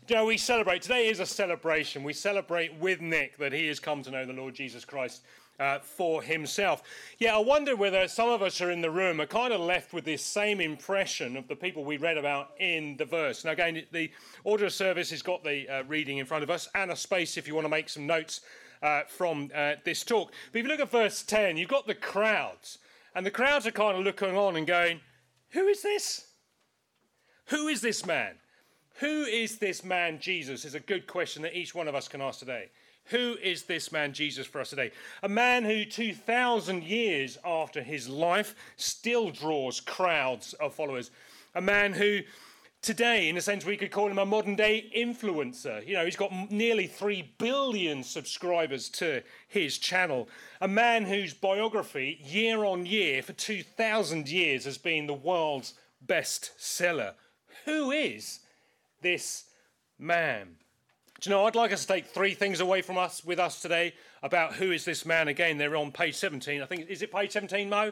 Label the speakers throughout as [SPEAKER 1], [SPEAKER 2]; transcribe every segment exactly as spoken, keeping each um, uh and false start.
[SPEAKER 1] You know, we celebrate. Today is a celebration. We celebrate with Nick that he has come to know the Lord Jesus Christ uh, for himself. Yeah, I wonder whether some of us are in the room are kind of left with this same impression of the people we read about in the verse. Now, again, the order of service has got the uh, reading in front of us and a space if you want to make some notes uh, from uh, this talk. But if you look at verse ten, you've got the crowds. And the crowds are kind of looking on and going, who is this? Who is this man? Who is this man Jesus is a good question that each one of us can ask today. Who is this man Jesus for us today? A man who two thousand years after his life still draws crowds of followers. A man who today, in a sense, we could call him a modern day influencer. You know, he's got nearly three billion subscribers to his channel. A man whose biography, year on year, for two thousand years, has been the world's best seller. Who is this man? Do you know, I'd like us to take three things away from us with us today about who is this man. Again, they're on page seventeen. I think, is it page seventeen, Mo?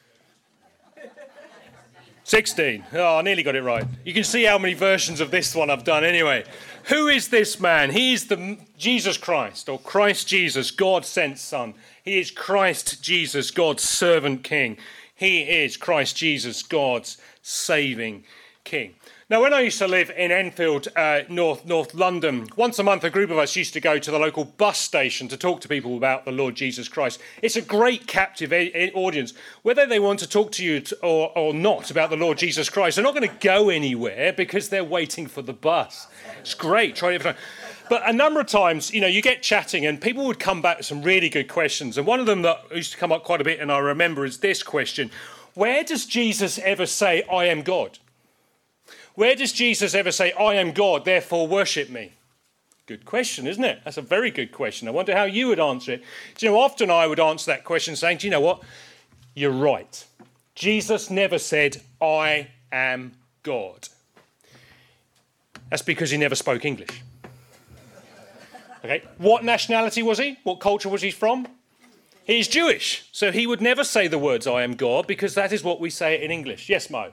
[SPEAKER 1] sixteen. Oh, I nearly got it right. You can see how many versions of this one I've done anyway. Who is this man? He is the Jesus Christ, or Christ Jesus, God's sent Son. He is Christ Jesus, God's servant King. He is Christ Jesus, God's saving King. Now, when I used to live in Enfield, uh, North North London, once a month a group of us used to go to the local bus station to talk to people about the Lord Jesus Christ. It's a great captive a- audience. Whether they want to talk to you t- or, or not about the Lord Jesus Christ, they're not going to go anywhere because they're waiting for the bus. It's great. Try it every time. But a number of times, you know, you get chatting and people would come back with some really good questions. And one of them that used to come up quite a bit and I remember is this question. Where does Jesus ever say, I am God? Where does Jesus ever say, I am God, therefore worship me? Good question, isn't it? That's a very good question. I wonder how you would answer it. Do you know, often I would answer that question saying, do you know what? You're right. Jesus never said, I am God. That's because he never spoke English. Okay, what nationality was he? What culture was he from? He's Jewish. So he would never say the words, I am God, because that is what we say in English. Yes, Mo?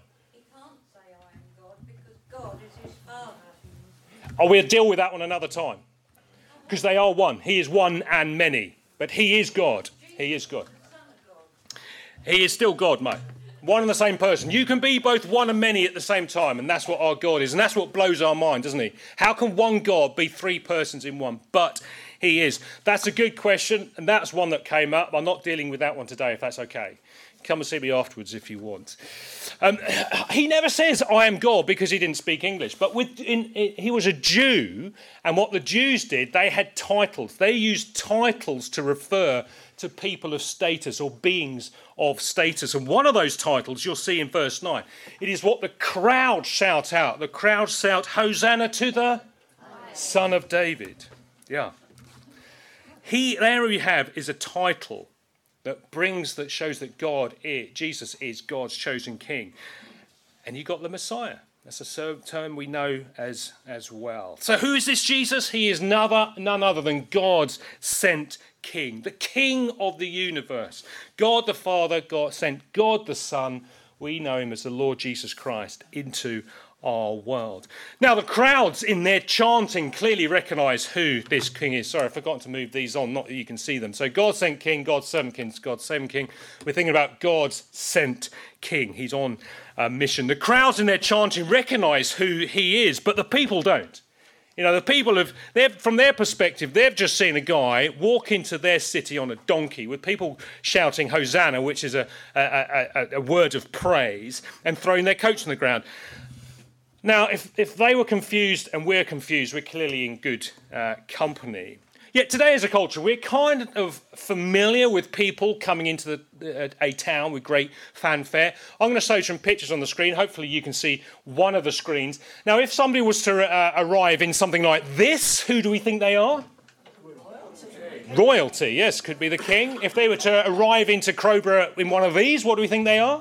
[SPEAKER 1] Oh, we'll deal with that one another time. Because they are one. He is one and many. But he is God. He is God. He is still God, mate. One and the same person. You can be both one and many at the same time. And that's what our God is. And that's what blows our mind, doesn't he? How can one God be three persons in one? But he is. That's a good question. And that's one that came up. I'm not dealing with that one today, if that's okay. Come and see me afterwards if you want. Um, he never says, I am God, because he didn't speak English. But with, in, in, he was a Jew, and what the Jews did, they had titles. They used titles to refer to people of status or beings of status. And one of those titles you'll see in verse nine. It is what the crowd shout out. The crowd shout, Hosanna to the Son of David. Yeah. He, there we have is a title that brings, that shows that God, is, Jesus is God's chosen king. And you got the Messiah. That's a term we know as, as well. So who is this Jesus? He is none, none other than God's sent king, the king of the universe. God the Father God sent God the Son. We know him as the Lord Jesus Christ into our world. Now, the crowds in their chanting clearly recognise who this king is. Sorry, I've forgotten to move these on, not that you can see them. So God sent king, God's servant king, God's saving king. We're thinking about God's sent king. He's on a mission. The crowds in their chanting recognise who he is, but the people don't. You know, the people have, they've, from their perspective, they've just seen a guy walk into their city on a donkey with people shouting Hosanna, which is a, a, a, a word of praise, and throwing their coats on the ground. Now, if, if they were confused and we're confused, we're clearly in good uh, company. Yet today as a culture, we're kind of familiar with people coming into the, uh, a town with great fanfare. I'm going to show some pictures on the screen. Hopefully you can see one of the screens. Now, if somebody was to uh, arrive in something like this, who do we think they are? Royalty. Royalty, yes, could be the king. If they were to arrive into Crowborough in one of these, what do we think they are?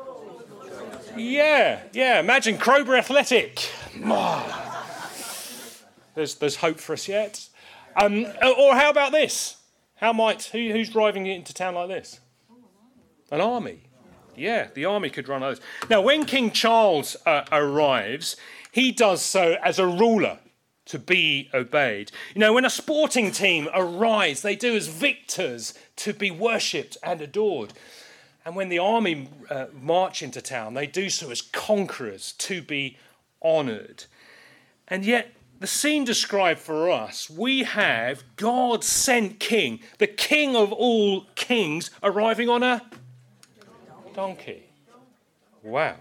[SPEAKER 1] Yeah, yeah. Imagine Crowborough Athletic. Oh. There's, there's hope for us yet. Um, or how about this? How might who, who's driving into town like this? An army. Yeah, the army could run those. Now, when King Charles uh, arrives, he does so as a ruler. to be obeyed. You know, when a sporting team arise, they do as victors to be worshipped and adored. And when the army uh, march into town, they do so as conquerors to be honoured. And yet, the scene described for us, we have God sent king, the king of all kings, arriving on a donkey. Wow.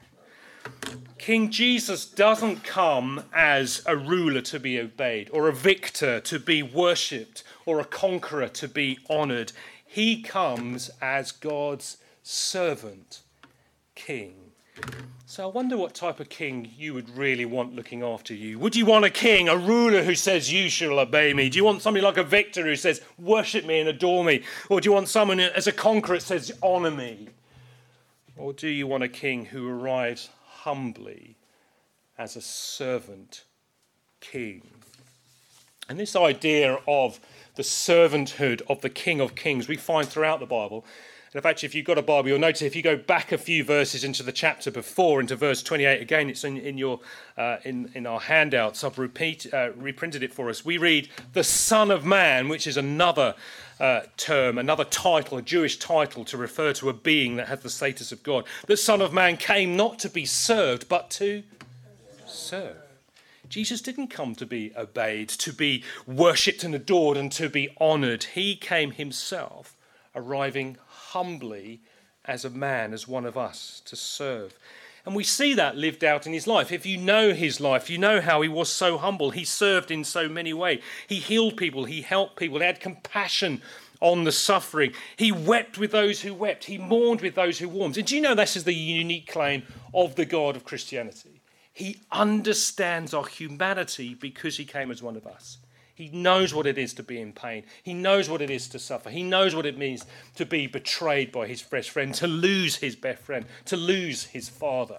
[SPEAKER 1] King Jesus doesn't come as a ruler to be obeyed, or a victor to be worshipped, or a conqueror to be honoured. He comes as God's servant king. So I wonder what type of king you would really want looking after you. Would you want a king, a ruler who says, you shall obey me? Do you want somebody like a victor who says, worship me and adore me? Or do you want someone as a conqueror who says, honour me? Or do you want a king who arrives humbly as a servant king? And this idea of the servanthood of the King of Kings we find throughout the Bible. And in fact, if you've got a Bible, you'll notice if you go back a few verses into the chapter before, into verse twenty-eight, again, it's in, in your uh, in, in our handouts. I've repeat, uh, reprinted it for us. We read the Son of Man, which is another uh, term, another title, a Jewish title to refer to a being that has the status of God. The Son of Man came not to be served, but to serve. Jesus didn't come to be obeyed, to be worshipped and adored and to be honoured. He came himself, arriving humbly as a man, as one of us, to serve. And we see that lived out in his life. If you know his life, you know how he was so humble. He served in so many ways. He healed people. He helped people. He had compassion on the suffering. He wept with those who wept. He mourned with those who mourned. And do you know this is the unique claim of the God of Christianity? He understands our humanity because he came as one of us. He knows what it is to be in pain. He knows what it is to suffer. He knows what it means to be betrayed by his best friend, to lose his best friend, to lose his father.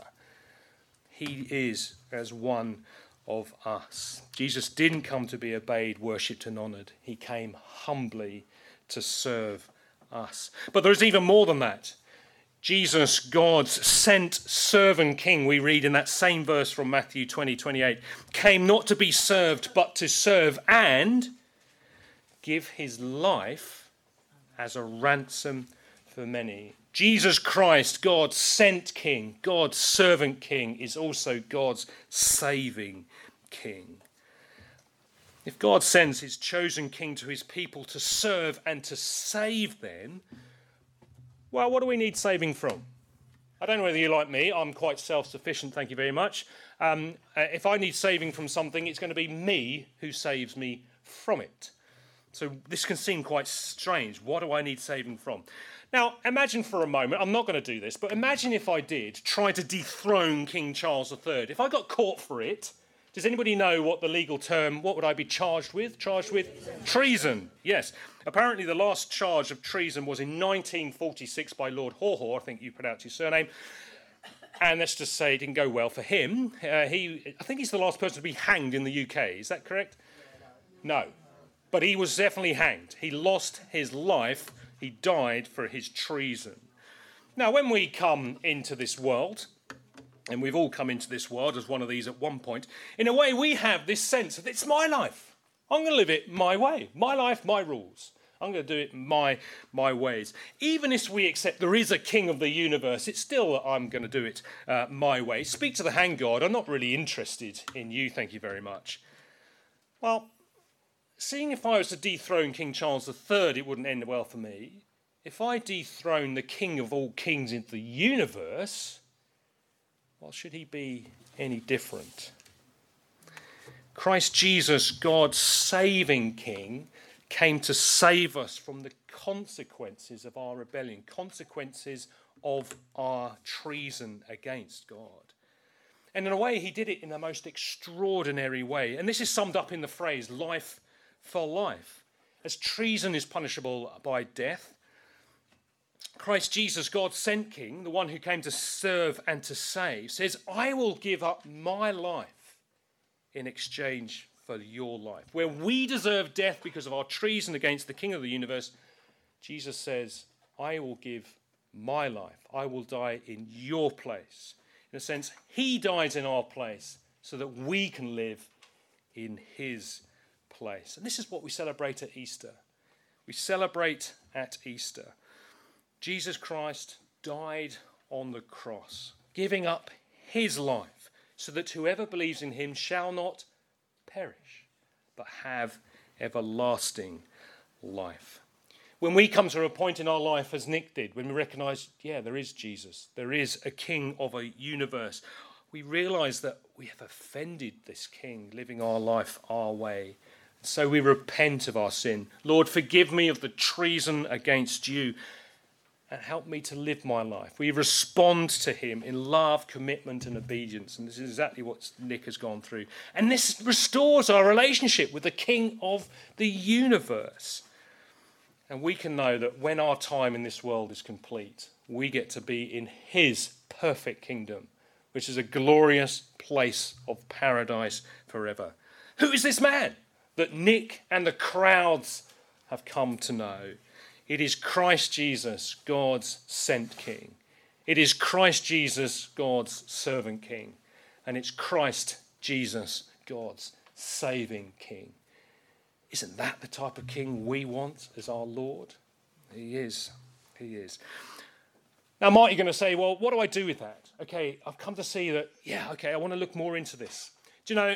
[SPEAKER 1] He is as one of us. Jesus didn't come to be obeyed, worshipped and honoured. He came humbly to serve us. But there's even more than that. Jesus, God's sent servant king, we read in that same verse from Matthew twenty, twenty-eight, came not to be served, but to serve and give his life as a ransom for many. Jesus Christ, God's sent king, God's servant king, is also God's saving king. If God sends his chosen king to his people to serve and to save them, well, what do we need saving from? I don't know whether you're like me. I'm quite self-sufficient, thank you very much. Um, uh, if I need saving from something, it's going to be me who saves me from it. So this can seem quite strange. What do I need saving from? Now, imagine for a moment, I'm not going to do this, but imagine if I did try to dethrone King Charles the Third. If I got caught for it, does anybody know what the legal term, what would I be charged with? Charged with treason, yes. Apparently the last charge of treason was in nineteen forty-six by Lord Haw Haw, I think you pronounced his surname. And let's just say it didn't go well for him. Uh, he, I think he's the last person to be hanged in the U K, is that correct? No. But he was definitely hanged. He lost his life. He died for his treason. Now, when we come into this world, and we've all come into this world as one of these at one point, in a way we have this sense that it's my life. I'm going to live it my way. My life, my rules. I'm going to do it my my ways. Even if we accept there is a king of the universe, it's still I'm going to do it uh, my way. Speak to the hang God. I'm not really interested in you, thank you very much. Well, seeing if I was to dethrone King Charles the Third, it wouldn't end well for me. If I dethrone the king of all kings in the universe, well, should he be any different? Christ Jesus, God's saving king, came to save us from the consequences of our rebellion, consequences of our treason against God. And in a way, he did it in the most extraordinary way. And this is summed up in the phrase, life for life. As treason is punishable by death, Christ Jesus, God's sent king, the one who came to serve and to save, says, I will give up my life in exchange for your life. Where we deserve death because of our treason against the King of the universe, Jesus says, I will give my life. I will die in your place. In a sense, he dies in our place so that we can live in his place. And this is what we celebrate at Easter. We celebrate at Easter. Jesus Christ died on the cross, giving up his life so that whoever believes in him shall not perish, but have everlasting life. When we come to a point in our life, as Nick did, when we recognise, yeah, there is Jesus, there is a king of a universe, we realise that we have offended this king, living our life our way. So we repent of our sin. Lord, forgive me of the treason against you and help me to live my life. We respond to him in love, commitment and obedience. And this is exactly what Nick has gone through. And this restores our relationship with the King of the universe. And we can know that when our time in this world is complete, we get to be in his perfect kingdom, which is a glorious place of paradise forever. Who is this man that Nick and the crowds have come to know? It is Christ Jesus, God's sent king. It is Christ Jesus, God's servant king. And it's Christ Jesus, God's saving king. Isn't that the type of king we want as our Lord? He is. He is. Now, Mark, you're going to say, well, what do I do with that? Okay, I've come to see that, yeah, okay, I want to look more into this. Do you know,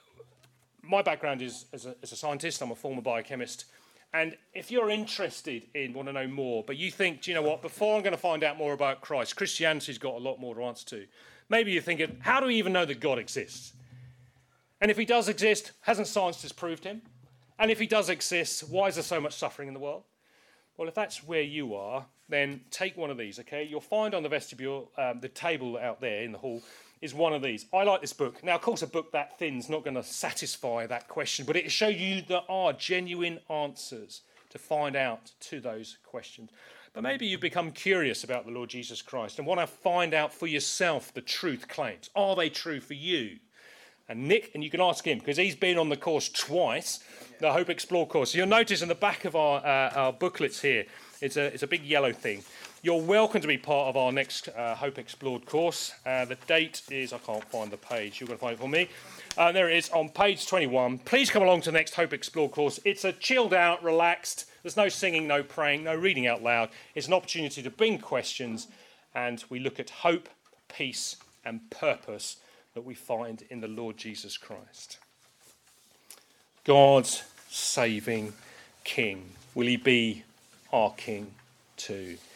[SPEAKER 1] my background is as a, as a scientist. I'm a former biochemist. And if you're interested in, want to know more, but you think, do you know what, before I'm going to find out more about Christ, Christianity's got a lot more to answer to. Maybe you're thinking, how do we even know that God exists? And if he does exist, hasn't science disproved him? And if he does exist, why is there so much suffering in the world? Well, if that's where you are, then take one of these, okay? You'll find on the vestibule, um, the table out there in the hall, is one of these. I like this book. Now, of course, a book that thin's not going to satisfy that question, but it'll show you there are genuine answers to find out to those questions. But maybe you've become curious about the Lord Jesus Christ and want to find out for yourself the truth claims. Are they true for you? And Nick, and you can ask him, because he's been on the course twice, the Hope Explore course. So you'll notice in the back of our, uh, our booklets here, it's a, it's a big yellow thing. You're welcome to be part of our next uh, Hope Explored course. Uh, the date is, I can't find the page, you're going to find it for me. Uh, there it is, on page twenty-one. Please come along to the next Hope Explored course. It's a chilled out, relaxed, there's no singing, no praying, no reading out loud. It's an opportunity to bring questions, and we look at hope, peace, and purpose that we find in the Lord Jesus Christ. God's saving King. Will he be our King too?